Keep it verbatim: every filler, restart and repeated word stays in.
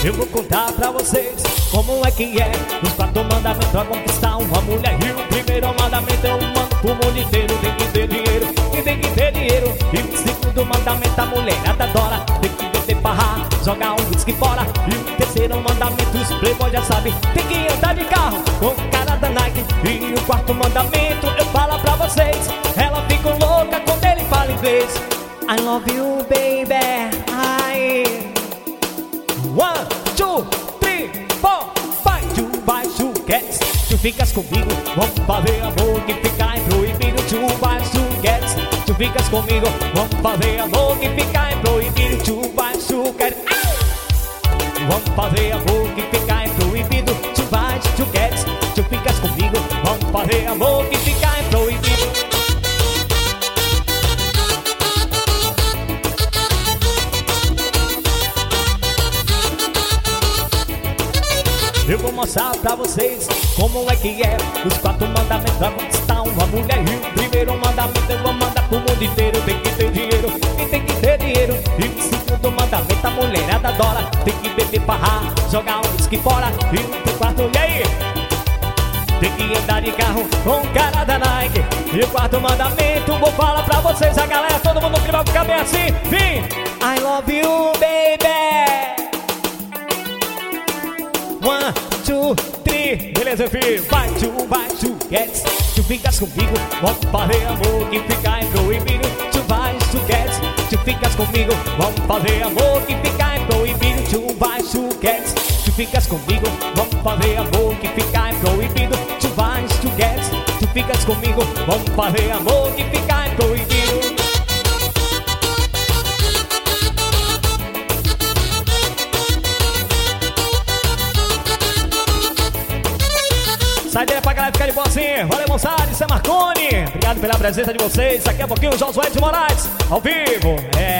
Eu vou contar pra vocês como é que é os quatro mandamentos pra conquistar uma mulher. E o primeiro mandamento eu mando pro mundo inteiro: tem que ter dinheiro, e tem que ter dinheiro. E o segundo mandamento a mulherada adora: tem que beber parra, jogar um whisky fora. E o terceiro mandamento os playboy já sabem: tem que andar de carro com cara da Nike. E o quarto mandamento eu falo pra vocês: ela fica louca quando ele fala inglês. I love you, baby. I One, two, three, four, five. Tu vai, tu queres, tu ficas comigo. Vamos fazer amor que fica é proibido. Tu vai, tu queres, tu ficas comigo. Vamos fazer amor que fica é proibido. Tu vai, tu queres. Vamos fazer amor que fica é proibido. Tu vai, tu queres, tu ficas comigo. Vamos fazer amor que fica é proibido. Eu vou mostrar pra vocês como é que é os quatro mandamentos pra conquistar uma mulher. E o primeiro mandamento eu vou mandar pro mundo inteiro: tem que ter dinheiro, e tem que ter dinheiro. E o segundo mandamento a mulherada adora: tem que beber parra, jogar um whisky fora. E o quarto, e aí? Tem que andar de carro com cara da Nike. E o quarto mandamento vou falar pra vocês, a galera, todo mundo que vai ficar bem assim. Vem! I love you, baby. One, two, three. Beleza, filho? Vai, tu, vai, tu queres, tu ficas comigo. Vamos fazer amor que fica é proibido. Tu vais, tu queres, tu ficas comigo. Vamos fazer amor que fica é proibido. Tu vais, tu queres, tu ficas comigo. Vamos fazer amor que fica é proibido. Tu vais, tu queres, tu ficas comigo. Vamos fazer amor que fica é proibido. Saideira pra galera ficar de boazinha. Valeu, moçada, isso é Marconi. Obrigado pela presença de vocês. Daqui a pouquinho o Josué de Moraes, ao vivo. É.